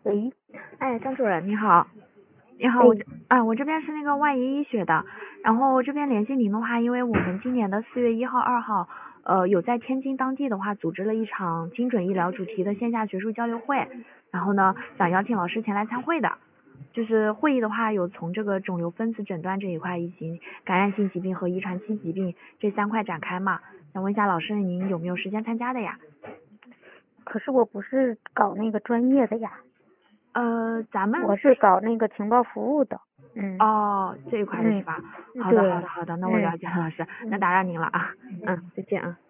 喂， 哎，张主任你好，你好，我这边是那个万怡医学的，然后这边联系您的话，因为我们今年的4月1号、2号，有在天津当地的话组织了一场精准医疗主题的线下学术交流会，然后呢，想邀请老师前来参会的。就是会议的话，有从这个肿瘤分子诊断这一块，以及感染性疾病和遗传性疾病这3块展开嘛。想问一下老师，您有没有时间参加的呀？ 可是我不是搞那个专业的呀。 咱们我是搞那个情报服务的。 哦，这一块的是吧？好的，那我了解了，老师，那打扰您了啊。再见啊。